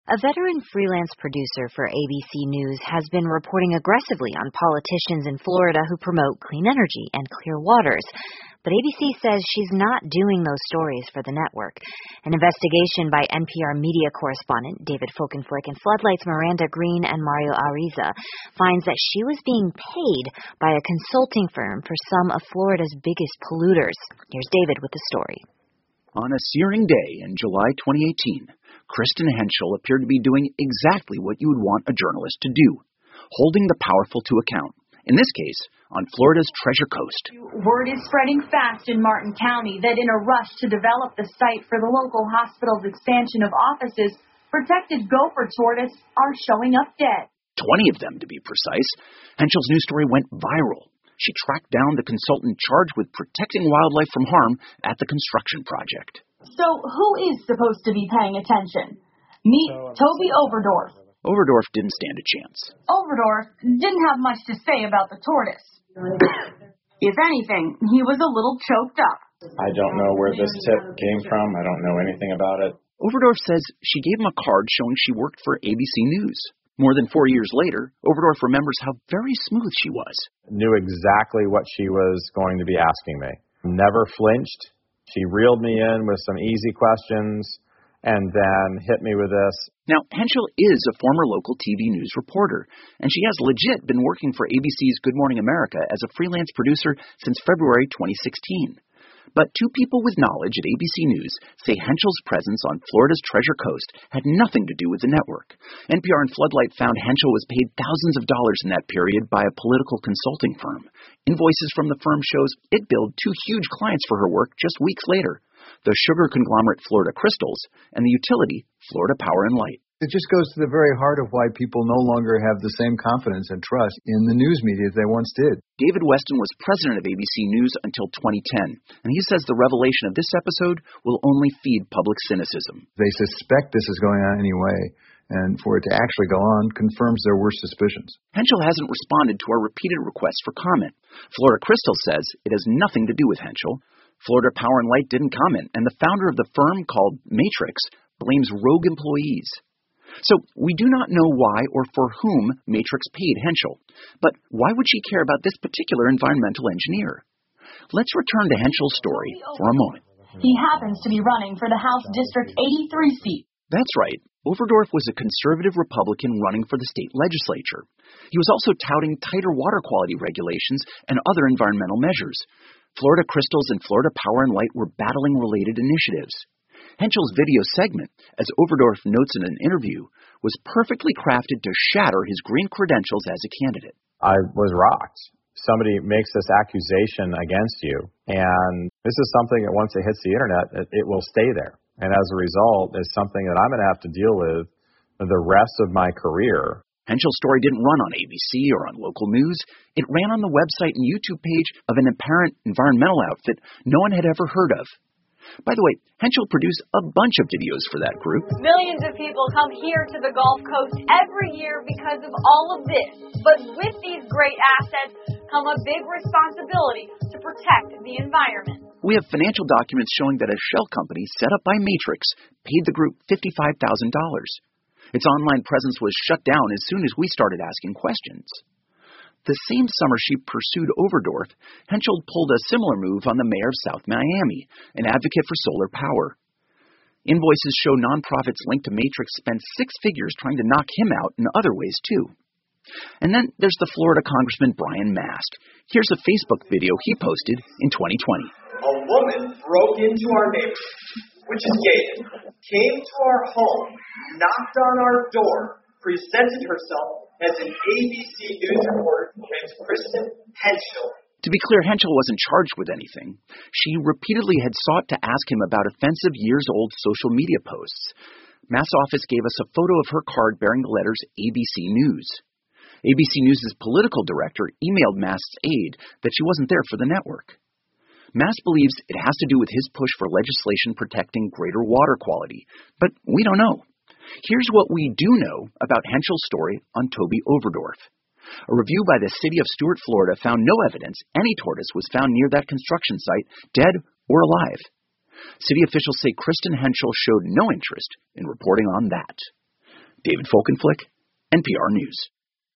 A veteran freelance producer for ABC News has been reporting aggressively on politicians in Florida who promote clean energy and clear waters. But ABC says she's not doing those stories for the network. An investigation by NPR media correspondent David Folkenflik and Floodlight's Miranda Green and Mario Ariza finds that she was being paid by a consulting firm for some of Florida's biggest polluters. Here's David with the story. On a searing day in July 2018, Kristen Henschel appeared to be doing exactly what you would want a journalist to do, holding the powerful to account, in this case, on Florida's Treasure Coast. Word is spreading fast in Martin County that in a rush to develop the site for the local hospital's expansion of offices, protected gopher tortoise are showing up dead. 20 of them, to be precise. Henschel's news story went viral. She tracked down the consultant charged with protecting wildlife from harm at the construction project. So who is supposed to be paying attention? Meet Toby Overdorf. Overdorf didn't stand a chance. Overdorf didn't have much to say about the tortoise. If anything, he was a little choked up. I don't know where this tip came from. I don't know anything about it. Overdorf says she gave him a card showing she worked for ABC News. More than 4 years later, Overdorf remembers how very smooth she was. Knew exactly what she was going to be asking me. Never flinched. She reeled me in with some easy questions and then hit me with this. Now, Henschel is a former local TV news reporter, and she has legit been working for ABC's Good Morning America as a freelance producer since February 2016. But two people with knowledge at ABC News say Henschel's presence on Florida's Treasure Coast had nothing to do with the network. NPR and Floodlight found Henschel was paid thousands of dollars in that period by a political consulting firm. Invoices from the firm shows it billed two huge clients for her work just weeks later, the sugar conglomerate Florida Crystals and the utility Florida Power and Light. It just goes to the very heart of why people no longer have the same confidence and trust in the news media as they once did. David Weston was president of ABC News until 2010, and he says the revelation of this episode will only feed public cynicism. They suspect this is going on anyway, and for it to actually go on confirms their worst suspicions. Henschel hasn't responded to our repeated requests for comment. Florida Crystal says it has nothing to do with Henschel. Florida Power and Light didn't comment, and the founder of the firm called Matrix blames rogue employees. So we do not know why or for whom Matrix paid Henschel. But why would she care about this particular environmental engineer? Let's return to Henschel's story for a moment. He happens to be running for the House District 83 seat. That's right. Overdorf was a conservative Republican running for the state legislature. He was also touting tighter water quality regulations and other environmental measures. Florida Crystals and Florida Power and Light were battling related initiatives. Henschel's video segment, as Overdorf notes in an interview, was perfectly crafted to shatter his green credentials as a candidate. I was rocked. Somebody makes this accusation against you, and this is something that once it hits the internet, it will stay there. And as a result, it's something that I'm going to have to deal with the rest of my career. Henschel's story didn't run on ABC or on local news. It ran on the website and YouTube page of an apparent environmental outfit no one had ever heard of. By the way, Henschel produced a bunch of videos for that group. Millions of people come here to the Gulf Coast every year because of all of this. But with these great assets come a big responsibility to protect the environment. We have financial documents showing that a shell company set up by Matrix paid the group $55,000. Its online presence was shut down as soon as we started asking questions. The same summer she pursued Overdorf, Henschel pulled a similar move on the mayor of South Miami, an advocate for solar power. Invoices show nonprofits linked to Matrix spent six figures trying to knock him out in other ways, too. And then there's the Florida Congressman Brian Mast. Here's a Facebook video he posted in 2020. A woman broke into our neighborhood, which is gated, came to our home, knocked on our door, presented herself as an ABC News reporter named Kristen Henschel. To be clear, Henschel wasn't charged with anything. She repeatedly had sought to ask him about offensive years-old social media posts. Mast's office gave us a photo of her card bearing the letters ABC News. ABC News' political director emailed Mast's aide that she wasn't there for the network. Mast believes it has to do with his push for legislation protecting greater water quality, but we don't know. Here's what we do know about Henschel's story on Toby Overdorf. A review by the city of Stuart, Florida, found no evidence any tortoise was found near that construction site, dead or alive. City officials say Kristen Henschel showed no interest in reporting on that. David Folkenflik, NPR News.